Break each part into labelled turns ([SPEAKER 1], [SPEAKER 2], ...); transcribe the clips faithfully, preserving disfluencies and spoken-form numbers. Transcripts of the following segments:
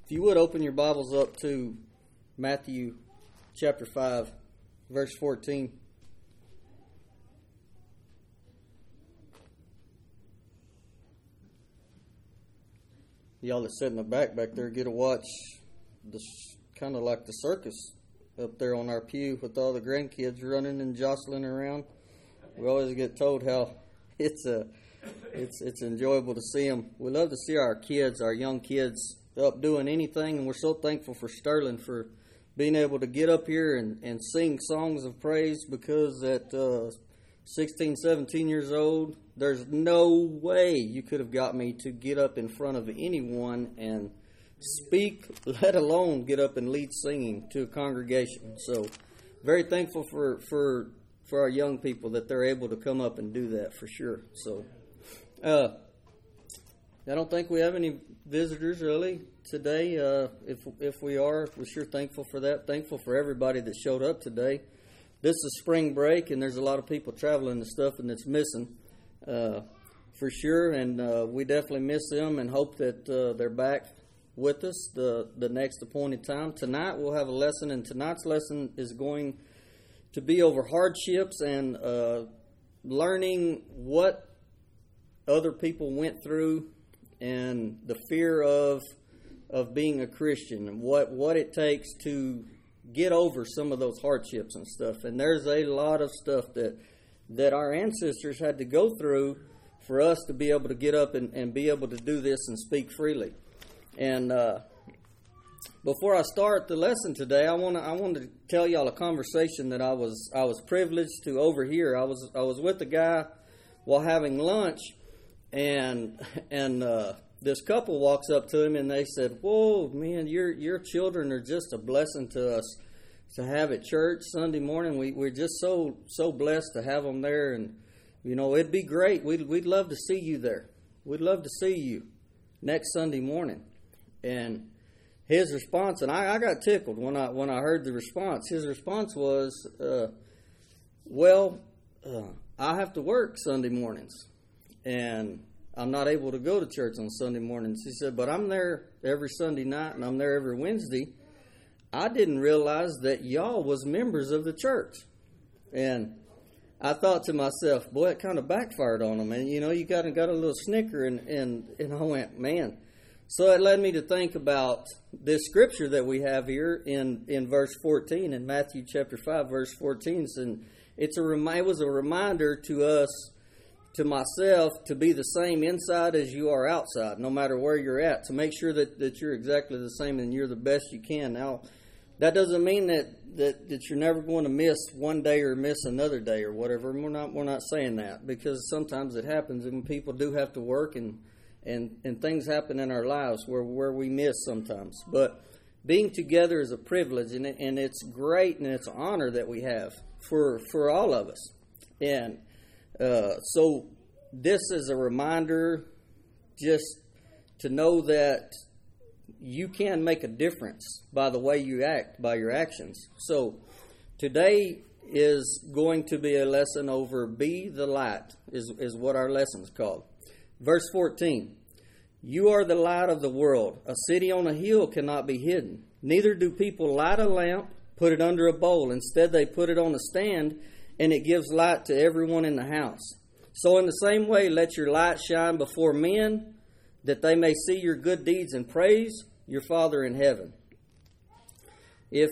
[SPEAKER 1] If you would open your Bibles up to Matthew chapter five, verse fourteen. Y'all that sit in the back back there get to watch this, kind of like the circus up there on our pew with all the grandkids running and jostling around. We always get told how it's a it's it's enjoyable to see them. We love to see our kids, our young kids, up doing anything, and we're so thankful for Sterling for being able to get up here and, and sing songs of praise, because at uh, sixteen, seventeen years old, there's no way you could have got me to get up in front of anyone and speak, let alone get up and lead singing to a congregation. So very thankful for, for, for our young people that they're able to come up and do that for sure. So uh, I don't think we have any visitors really today. Uh, if if we are, we're sure thankful for that. Thankful for everybody that showed up today. This is spring break, and there's a lot of people traveling and stuff, and it's missing uh, for sure. And uh, we definitely miss them, and hope that uh, they're back with us the the next appointed time. Tonight we'll have a lesson, and tonight's lesson is going to be over hardships and uh, learning what other people went through, and the fear of of being a Christian, and what, what it takes to get over some of those hardships and stuff. And there's a lot of stuff that that our ancestors had to go through for us to be able to get up and, and be able to do this and speak freely. And uh, before I start the lesson today, I want to I want to tell y'all a conversation that I was I was privileged to overhear. I was I was with a guy while having lunch, and and uh, this couple walks up to him and they said, "Whoa, man, your your children are just a blessing to us to have at church Sunday morning. We we're just so so blessed to have them there, and you know it'd be great. We'd we'd love to see you there. We'd love to see you next Sunday morning." And his response, and I, I got tickled when I when I heard the response. His response was, uh, "Well, uh, I have to work Sunday mornings, and I'm not able to go to church on Sunday mornings." He said, "But I'm there every Sunday night, and I'm there every Wednesday. I didn't realize that y'all was members of the church." And I thought to myself, boy, it kind of backfired on him. And, you know, you kind of got a little snicker, and, and, and I went, man. So it led me to think about this scripture that we have here in, in verse fourteen, in Matthew chapter five, verse fourteen. And it's a remi- it was a reminder to us, to myself, to be the same inside as you are outside, no matter where you're at, to make sure that, that you're exactly the same and you're the best you can. Now, that doesn't mean that, that, that you're never going to miss one day or miss another day or whatever. We're not we're not saying that, because sometimes it happens, and people do have to work, and and, and things happen in our lives where, where we miss sometimes. But being together is a privilege, and, and it's great, and it's an honor that we have for, for all of us. And Uh, so this is a reminder just to know that you can make a difference by the way you act, by your actions. So today is going to be a lesson over be the light, is, is what our lesson is called. Verse fourteen, "You are the light of the world. A city on a hill cannot be hidden. Neither do people light a lamp, put it under a bowl. Instead, they put it on a stand, and it gives light to everyone in the house. So in the same way, let your light shine before men, that they may see your good deeds and praise your Father in heaven." If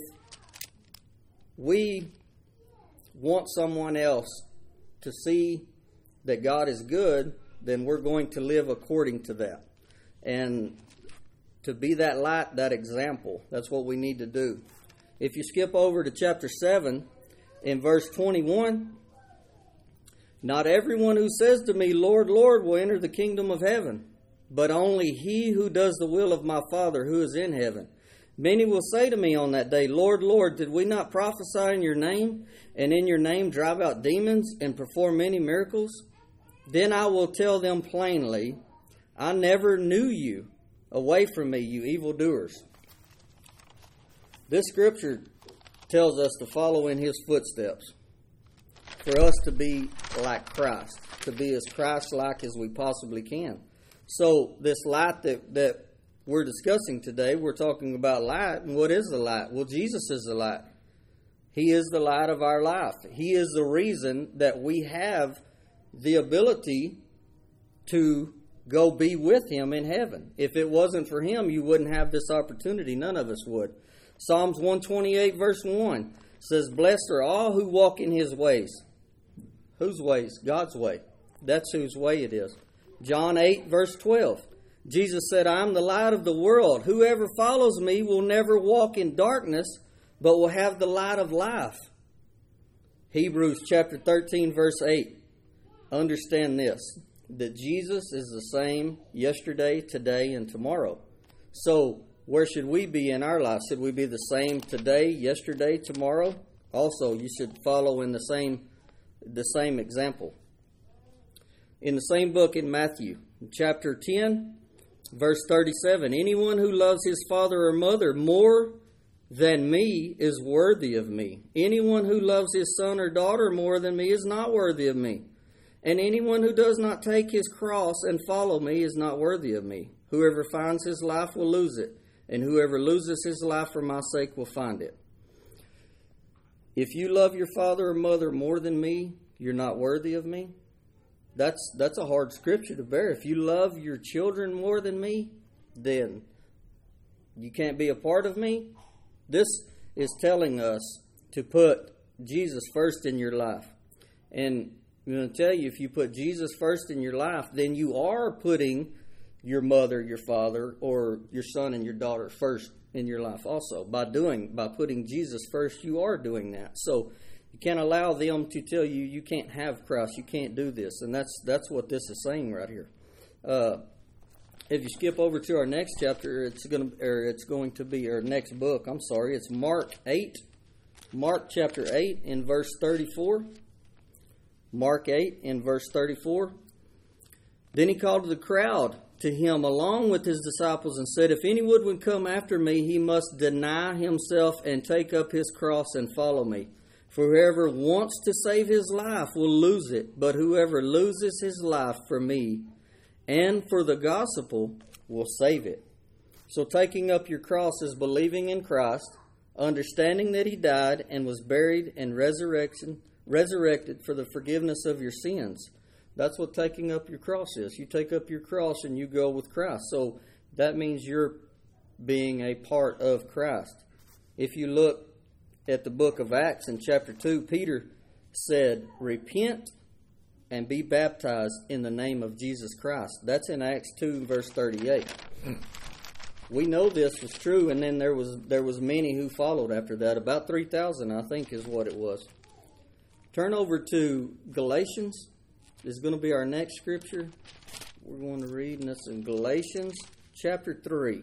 [SPEAKER 1] we want someone else to see that God is good, then we're going to live according to that. And to be that light, that example, that's what we need to do. If you skip over to chapter seven, in verse twenty-one, "Not everyone who says to me, 'Lord, Lord,' will enter the kingdom of heaven, but only he who does the will of my Father who is in heaven. Many will say to me on that day, 'Lord, Lord, did we not prophesy in your name, and in your name drive out demons and perform many miracles?' Then I will tell them plainly, 'I never knew you. Away from me, you evildoers.'" This scripture tells us to follow in his footsteps, for us to be like Christ, to be as Christ-like as we possibly can. So this light that, that we're discussing today, we're talking about light. And what is the light? Well, Jesus is the light. He is the light of our life. He is the reason that we have the ability to go be with Him in heaven. If it wasn't for Him, you wouldn't have this opportunity. None of us would. Psalms one twenty-eight verse one says, "Blessed are all who walk in His ways." Whose ways? God's way. That's whose way it is. John eight verse twelve. Jesus said, "I am the light of the world. Whoever follows me will never walk in darkness, but will have the light of life." Hebrews chapter thirteen verse eight. Understand this, that Jesus is the same yesterday, today, and tomorrow. So, where should we be in our life? Should we be the same today, yesterday, tomorrow? Also, you should follow in the same the same example. In the same book in Matthew, chapter ten, verse thirty-seven, "Anyone who loves his father or mother more than me is worthy of me. Anyone who loves his son or daughter more than me is not worthy of me. And anyone who does not take his cross and follow me is not worthy of me. Whoever finds his life will lose it, and whoever loses his life for my sake will find it." If you love your father or mother more than me, you're not worthy of me. That's that's a hard scripture to bear. If you love your children more than me, then you can't be a part of me. This is telling us to put Jesus first in your life. And I'm going to tell you, if you put Jesus first in your life, then you are putting your mother, your father, or your son and your daughter first in your life also. By doing, by putting Jesus first, you are doing that. So you can't allow them to tell you you can't have Christ, you can't do this. And that's that's what this is saying right here. Uh, if you skip over to our next chapter, it's going to, or it's going to be our next book. I'm sorry, it's Mark eight, Mark chapter eight in verse thirty-four. Mark eight in verse thirty-four. "Then he called the crowd to him along with his disciples and said, If anyone would come after me, he must deny himself and take up his cross and follow me. For whoever wants to save his life will lose it, but whoever loses his life for me and for the gospel will save it." So taking up your cross is believing in Christ, understanding that He died and was buried and resurrection, resurrected for the forgiveness of your sins. That's what taking up your cross is. You take up your cross and you go with Christ. So that means you're being a part of Christ. If you look at the book of Acts in chapter two, Peter said, "Repent and be baptized in the name of Jesus Christ." That's in Acts two, verse thirty-eight. We know this was true, and then there was there was many who followed after that. About three thousand, I think, is what it was. Turn over to Galatians. This is going to be our next scripture we're going to read, and that's in Galatians chapter three.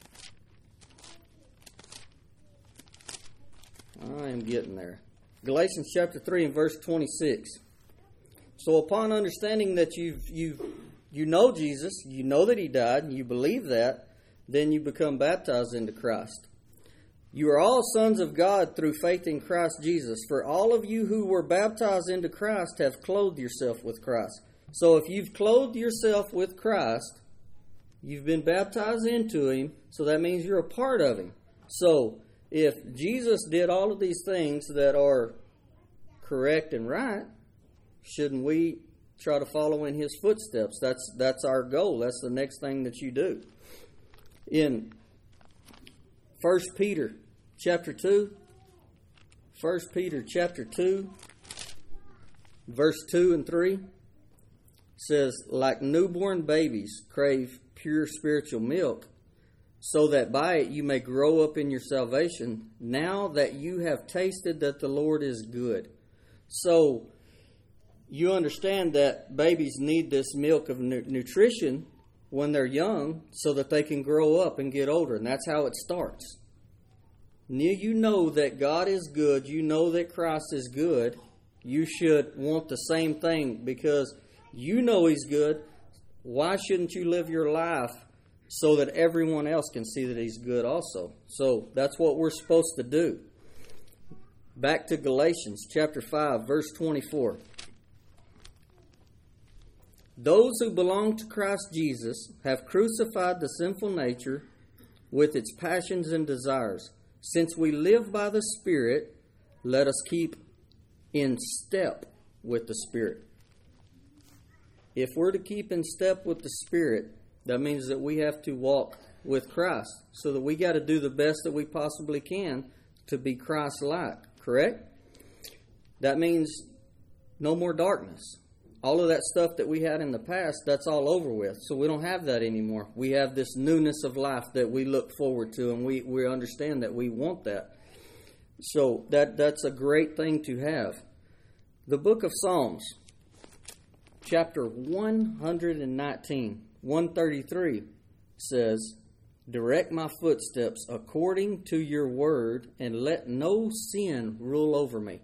[SPEAKER 1] I am getting there. Galatians chapter three and verse twenty-six. "So upon understanding that you've, you've, you know Jesus, you know that He died, and you believe that, then you become baptized into Christ. You are all sons of God through faith in Christ Jesus. For all of you who were baptized into Christ have clothed yourself with Christ." So if you've clothed yourself with Christ, you've been baptized into Him, so that means you're a part of Him. So if Jesus did all of these things that are correct and right, shouldn't we try to follow in His footsteps? That's that's our goal. That's the next thing that you do. In First Peter chapter two, First Peter chapter two, verse two and three says, "Like newborn babies crave pure spiritual milk, so that by it you may grow up in your salvation, now that you have tasted that the Lord is good." So you understand that babies need this milk of nu- nutrition when they're young so that they can grow up and get older. And that's how it starts. You know that God is good. You know that Christ is good. You should want the same thing because you know He's good. Why shouldn't you live your life so that everyone else can see that He's good also? So that's what we're supposed to do. Back to Galatians chapter five, verse twenty-four. Those who belong to Christ Jesus have crucified the sinful nature with its passions and desires. Since we live by the Spirit, let us keep in step with the Spirit. If we're to keep in step with the Spirit, that means that we have to walk with Christ. So that we got to do the best that we possibly can to be Christ-like, correct? That means no more darkness. All of that stuff that we had in the past, that's all over with. So we don't have that anymore. We have this newness of life that we look forward to, and we, we understand that we want that. So that that's a great thing to have. The book of Psalms, chapter one nineteen, one thirty-three says, direct my footsteps according to your word, and let no sin rule over me.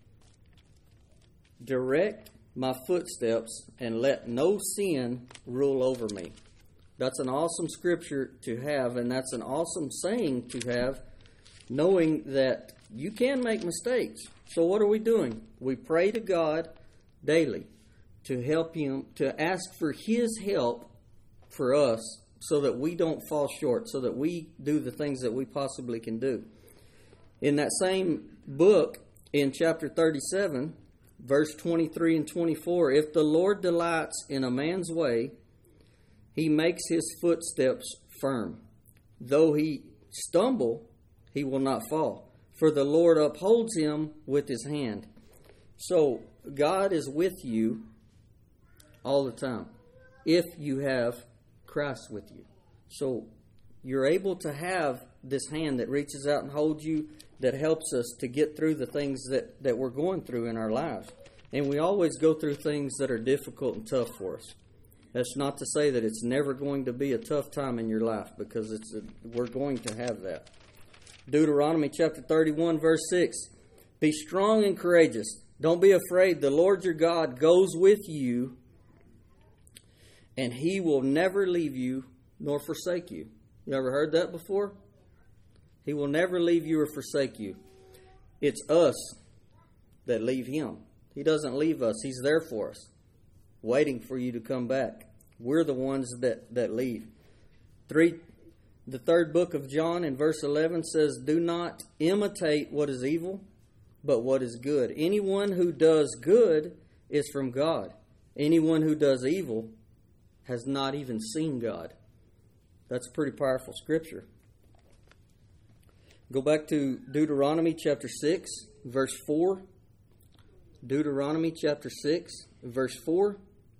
[SPEAKER 1] Direct my footsteps, and let no sin rule over me. That's an awesome scripture to have, and that's an awesome saying to have, knowing that you can make mistakes. So what are we doing? We pray to God daily to help Him, to ask for His help for us so that we don't fall short, so that we do the things that we possibly can do. In that same book, in chapter thirty-seven, verse twenty-three and twenty-four, if the Lord delights in a man's way, He makes his footsteps firm. Though he stumble, he will not fall, for the Lord upholds him with His hand. So God is with you all the time if you have Christ with you. So you're able to have this hand that reaches out and holds you, that helps us to get through the things that, that we're going through in our lives. And we always go through things that are difficult and tough for us. That's not to say that it's never going to be a tough time in your life, because it's a, we're going to have that. Deuteronomy chapter thirty-one, verse six. Be strong and courageous. Don't be afraid. The Lord your God goes with you, and He will never leave you nor forsake you. You ever heard that before? He will never leave you or forsake you. It's us that leave Him. He doesn't leave us. He's there for us, waiting for you to come back. We're the ones that, that leave. Three, the third book of John in verse eleven says, do not imitate what is evil, but what is good. Anyone who does good is from God. Anyone who does evil has not even seen God. That's a pretty powerful scripture. Go back to Deuteronomy chapter six, verse four. Deuteronomy chapter six, verse four.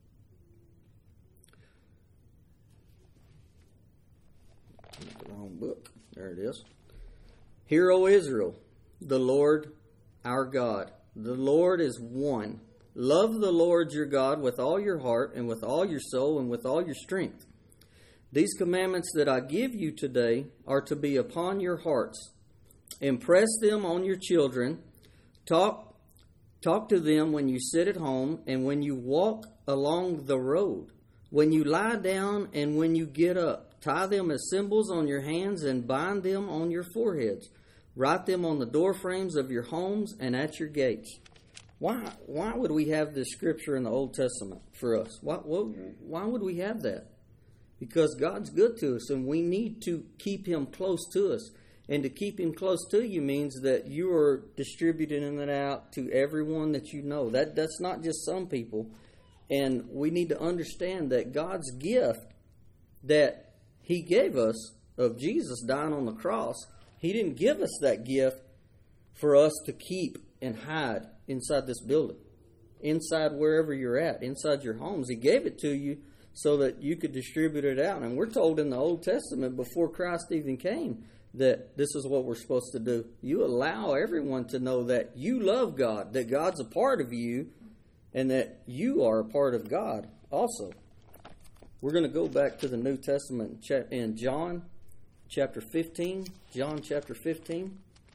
[SPEAKER 1] The wrong book. There it is. Hear, O Israel, the Lord our God. The Lord is one. Love the Lord your God with all your heart and with all your soul and with all your strength. These commandments that I give you today are to be upon your hearts. Impress them on your children. Talk Talk to them when you sit at home and when you walk along the road, when you lie down and when you get up. Tie them as symbols on your hands and bind them on your foreheads. Write them on the door frames of your homes and at your gates. Why Why would we have this scripture in the Old Testament for us? Why, why would we have that? Because God's good to us, and we need to keep Him close to us. And to keep Him close to you means that you are distributing it out to everyone that you know. That That's not just some people. And we need to understand that God's gift that He gave us of Jesus dying on the cross, He didn't give us that gift for us to keep and hide inside this building, inside wherever you're at, inside your homes. He gave it to you so that you could distribute it out. And we're told in the Old Testament, before Christ even came, that this is what we're supposed to do. You allow everyone to know that you love God, that God's a part of you, and that you are a part of God also. We're going to go back to the New Testament in John chapter fifteen. John chapter fifteen.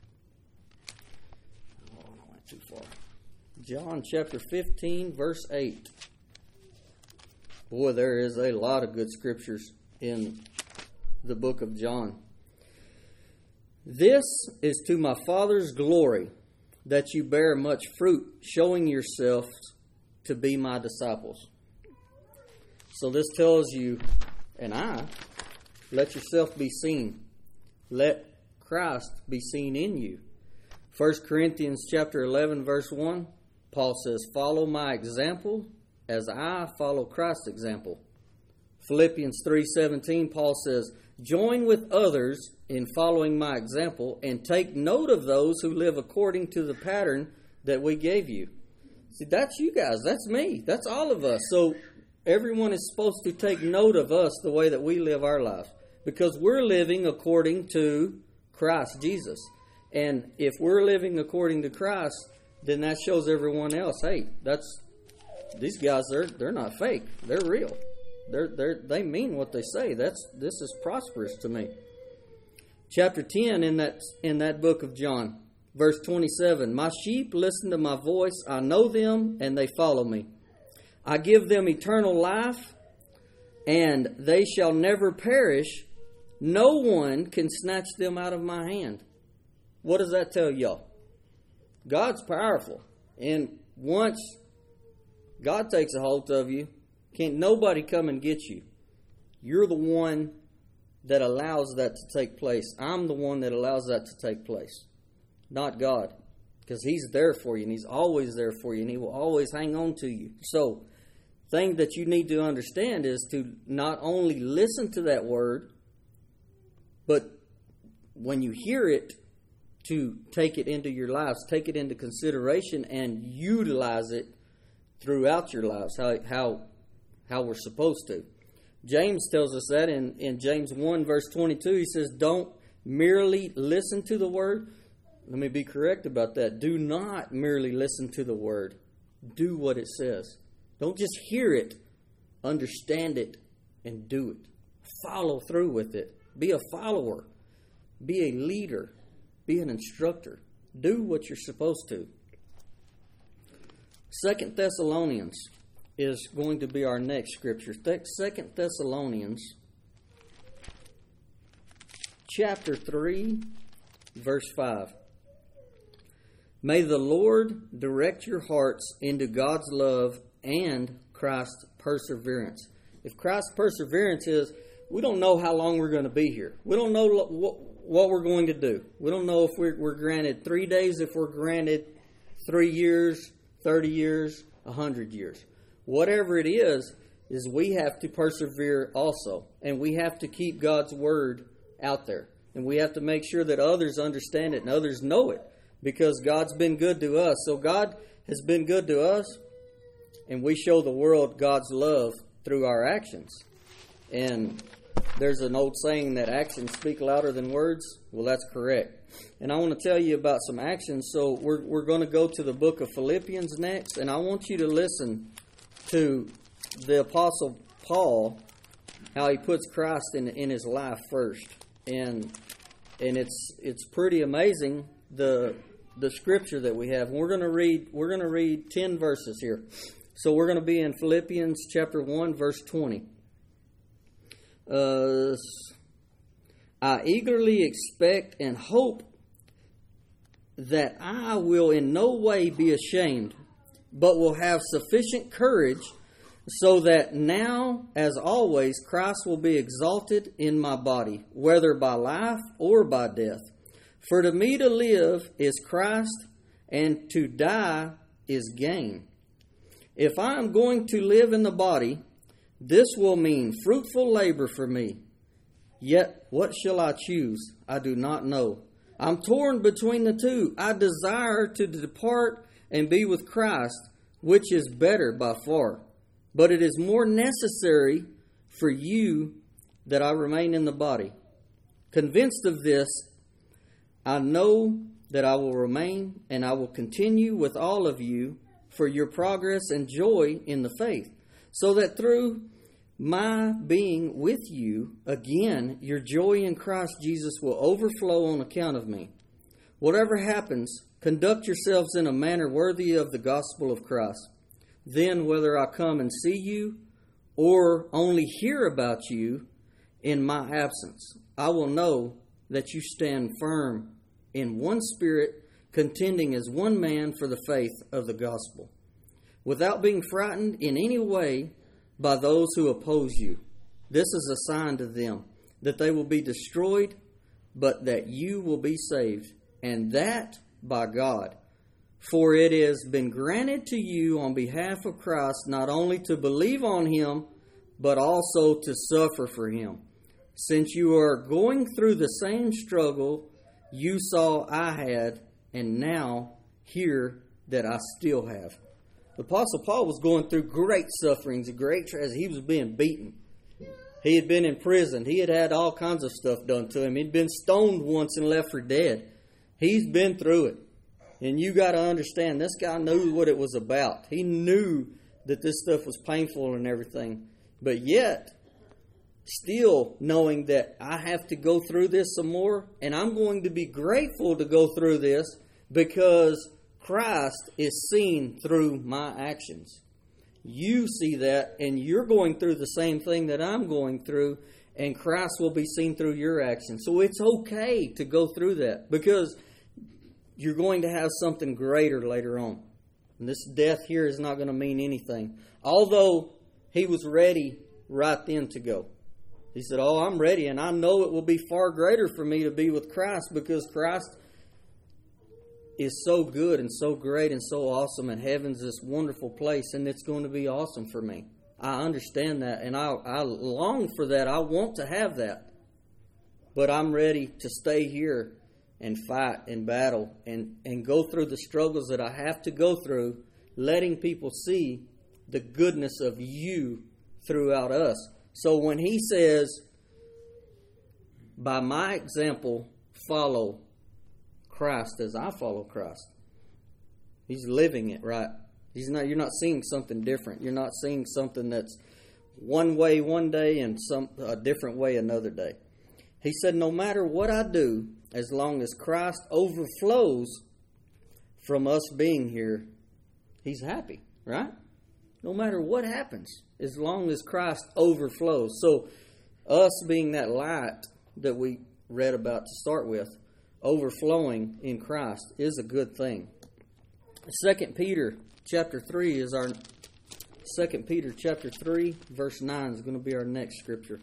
[SPEAKER 1] Oh, I went too far. John chapter fifteen, verse eight. Boy, there is a lot of good scriptures in the book of John. This is to my Father's glory, that you bear much fruit, showing yourselves to be my disciples. So this tells you, and I, let yourself be seen. Let Christ be seen in you. First Corinthians chapter eleven, verse one, Paul says, follow my example as I follow Christ's example. Philippians three seventeen, Paul says, join with others in following my example and take note of those who live according to the pattern that we gave you. See, that's you guys. That's me. That's all of us. So everyone is supposed to take note of us the way that we live our lives, because we're living according to Christ Jesus. And if we're living according to Christ, then that shows everyone else, hey, that's these guys, they're they're not fake. They're real. They're they they mean what they say. That's this is prosperous to me. Chapter ten in that in that book of John, verse twenty-seven. My sheep listen to my voice. I know them and they follow me. I give them eternal life, and they shall never perish. No one can snatch them out of my hand. What does that tell y'all? God's powerful. And once God takes a hold of you, can't nobody come and get you. You're the one that allows that to take place. I'm the one that allows that to take place, not God. Because He's there for you, and He's always there for you, and He will always hang on to you. So, thing that you need to understand is to not only listen to that word, but when you hear it, to take it into your lives, take it into consideration, and utilize it throughout your lives, how how how we're supposed to. James tells us that in, in James one, verse twenty-two. He says, don't merely listen to the word. Let me be correct about that. Do not merely listen to the word. Do what it says. Don't just hear it. Understand it and do it. Follow through with it. Be a follower. Be a leader. Be an instructor. Do what you're supposed to. Second Thessalonians is going to be our next scripture. Second Thessalonians chapter three, verse five. May the Lord direct your hearts into God's love and Christ's perseverance. If Christ's perseverance is, we don't know how long we're going to be here. We don't know what, what we're going to do. We don't know if we're, we're granted three days, if we're granted three years, thirty years, a hundred years. Whatever it is, is we have to persevere also. And we have to keep God's word out there. And we have to make sure that others understand it and others know it. Because God's been good to us. So God has been good to us. And we show the world God's love through our actions. And there's an old saying that actions speak louder than words. Well, that's correct. And I want to tell you about some actions. So we're we're going to go to the book of Philippians next. And I want you to listen to the Apostle Paul, how he puts Christ in in his life first. And and it's it's pretty amazing the the scripture that we have. We're going to read we're going to read ten verses here. So we're going to be in Philippians chapter one, verse twenty. Uh, I eagerly expect and hope that I will in no way be ashamed, but will have sufficient courage, so that now, as always, Christ will be exalted in my body, whether by life or by death. For to me to live is Christ, and to die is gain. If I am going to live in the body, this will mean fruitful labor for me. Yet what shall I choose? I do not know. I'm torn between the two. I desire to depart and be with Christ, which is better by far. But it is more necessary for you that I remain in the body. Convinced of this, I know that I will remain and I will continue with all of you for your progress and joy in the faith, so that through my being with you again, your joy in Christ Jesus will overflow on account of me. Whatever happens, conduct yourselves in a manner worthy of the gospel of Christ. Then, whether I come and see you or only hear about you in my absence, I will know that you stand firm in one spirit, contending as one man for the faith of the gospel. Without being frightened in any way by those who oppose you. This is a sign to them that they will be destroyed, but that you will be saved, and that by God. For it has been granted to you on behalf of Christ not only to believe on Him, but also to suffer for Him. Since you are going through the same struggle you saw I had, and now hear that I still have. The Apostle Paul was going through great sufferings and great trials. He was being beaten. He had been in prison. He had had all kinds of stuff done to him. He'd been stoned once and left for dead. He's been through it. And you got to understand, this guy knew what it was about. He knew that this stuff was painful and everything. But yet, still knowing that I have to go through this some more, and I'm going to be grateful to go through this because Christ is seen through my actions. You see that, and you're going through the same thing that I'm going through, and Christ will be seen through your actions. So it's okay to go through that because you're going to have something greater later on. And this death here is not going to mean anything. Although he was ready right then to go. He said, oh, I'm ready, and I know it will be far greater for me to be with Christ because Christ is so good and so great and so awesome, and heaven's this wonderful place, and it's going to be awesome for me. I understand that, and I, I long for that. I want to have that. But I'm ready to stay here and fight and battle and, and go through the struggles that I have to go through, letting people see the goodness of you throughout us. So when he says, by my example, follow Christ as I follow Christ, he's living it, right? He's not. You're not seeing something different. You're not seeing something that's one way one day and some a different way another day. He said, no matter what I do, as long as Christ overflows from us being here, he's happy, right? No matter what happens, as long as Christ overflows. So us being that light that we read about to start with, overflowing in Christ is a good thing. Second Peter chapter three is our Second Peter chapter three verse nine is going to be our next scripture.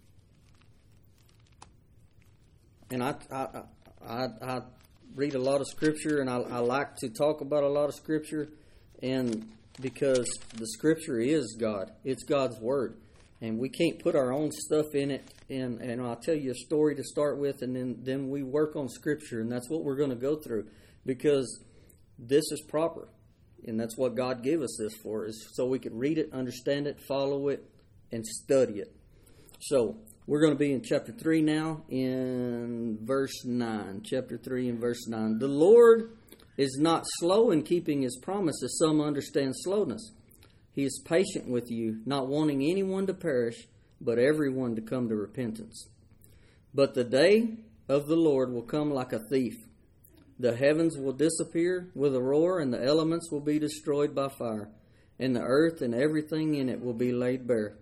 [SPEAKER 1] And I I I, I read a lot of scripture, and I, I like to talk about a lot of scripture, and because the scripture is God, it's God's word, and we can't put our own stuff in it. And, and I'll tell you a story to start with, and then, then we work on scripture, and that's what we're going to go through, because this is proper, and that's what God gave us this for, is so we could read it, understand it, follow it, and study it. So we're going to be in chapter three now, in verse nine. Chapter three and verse nine. The Lord is not slow in keeping his promise, as some understand slowness. He is patient with you, not wanting anyone to perish, but everyone to come to repentance. But the day of the Lord will come like a thief. The heavens will disappear with a roar, and the elements will be destroyed by fire, and the earth and everything in it will be laid bare.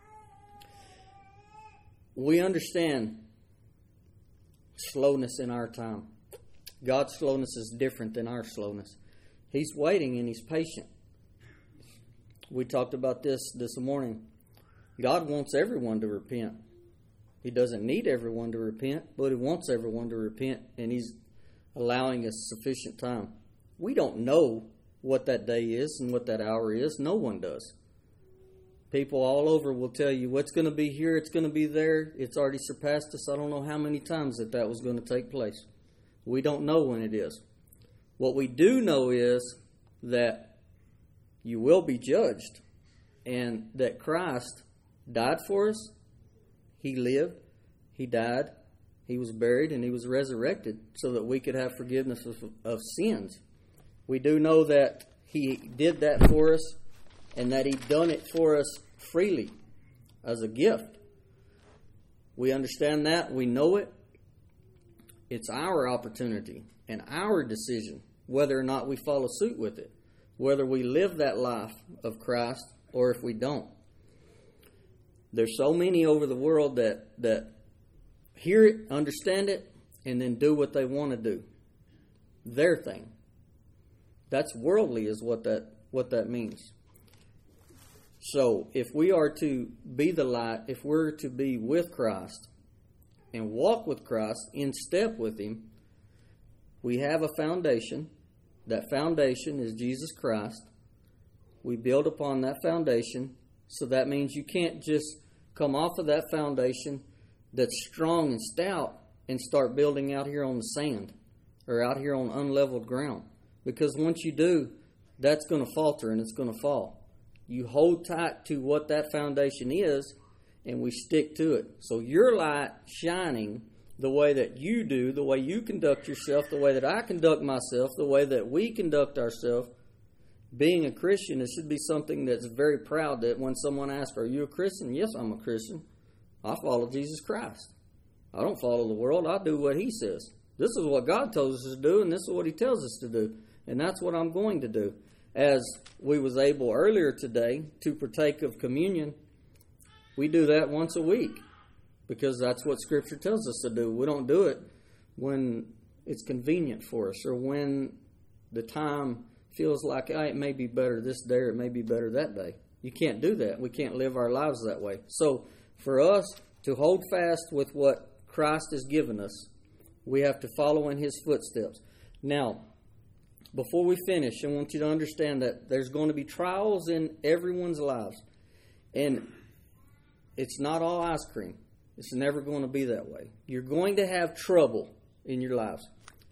[SPEAKER 1] We understand slowness in our time. God's slowness is different than our slowness. He's waiting and he's patient. We talked about this this morning. God wants everyone to repent. He doesn't need everyone to repent, but he wants everyone to repent, and he's allowing us sufficient time. We don't know what that day is and what that hour is. No one does. People all over will tell you what's going to be here, it's going to be there. It's already surpassed us. I don't know how many times that that was going to take place. We don't know when it is. What we do know is that you will be judged, and that Christ died for us. He lived, he died, he was buried, and he was resurrected so that we could have forgiveness of, of sins. We do know that he did that for us, and that he done it for us freely as a gift. We understand that. We know it. It's our opportunity and our decision whether or not we follow suit with it, whether we live that life of Christ or if we don't. There's so many over the world that, that hear it, understand it, and then do what they want to do. Their thing. That's worldly is what that what that means. So if we are to be the light, if we're to be with Christ and walk with Christ, in step with Him, we have a foundation. That foundation is Jesus Christ. We build upon that foundation. So that means you can't just come off of that foundation that's strong and stout and start building out here on the sand or out here on unleveled ground. Because once you do, that's going to falter and it's going to fall. You hold tight to what that foundation is, and we stick to it. So your light shining the way that you do, the way you conduct yourself, the way that I conduct myself, the way that we conduct ourselves, being a Christian, it should be something that's very proud that when someone asks, are you a Christian? Yes, I'm a Christian. I follow Jesus Christ. I don't follow the world. I do what He says. This is what God tells us to do, and this is what He tells us to do. And that's what I'm going to do. As we was able earlier today to partake of communion, we do that once a week because that's what Scripture tells us to do. We don't do it when it's convenient for us or when the time feels like, oh, it may be better this day or it may be better that day. You can't do that. We can't live our lives that way. So for us to hold fast with what Christ has given us, we have to follow in His footsteps. Now, before we finish, I want you to understand that there's going to be trials in everyone's lives. And it's not all ice cream. It's never going to be that way. You're going to have trouble in your lives.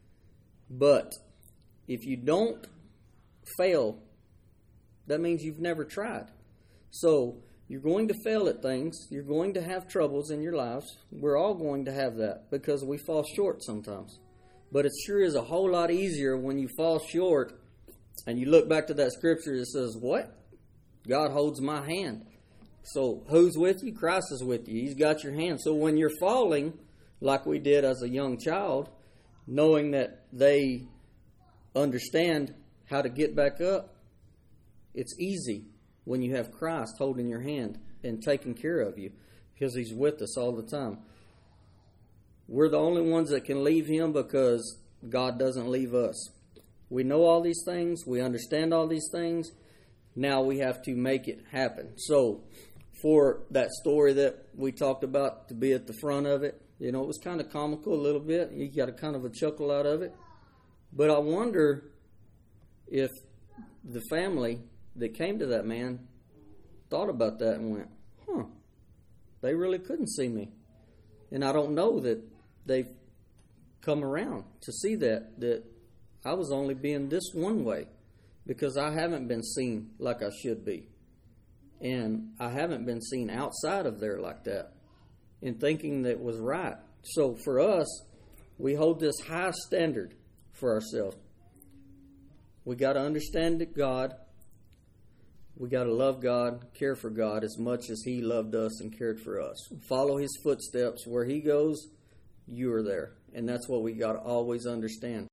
[SPEAKER 1] But if you don't fail, that means you've never tried. So you're going to fail at things. You're going to have troubles in your lives. We're all going to have that because we fall short sometimes. But it sure is a whole lot easier when you fall short and you look back to that scripture that says, what? God holds my hand. So who's with you? Christ is with you. He's got your hand. So when you're falling, like we did as a young child, knowing that they understand how to get back up, it's easy when you have Christ holding your hand and taking care of you because He's with us all the time. We're the only ones that can leave Him because God doesn't leave us. We know all these things. We understand all these things. Now we have to make it happen. So for that story that we talked about to be at the front of it, you know, it was kind of comical a little bit. You got a kind of a chuckle out of it. But I wonder if the family that came to that man thought about that and went, huh, they really couldn't see me. And I don't know that they've come around to see that, that I was only being this one way because I haven't been seen like I should be. And I haven't been seen outside of there like that and thinking that was right. So for us, we hold this high standard for ourselves. We got to understand that God, we got to love God, care for God as much as He loved us and cared for us. Follow His footsteps. Where He goes, you are there. And that's what we got to always understand.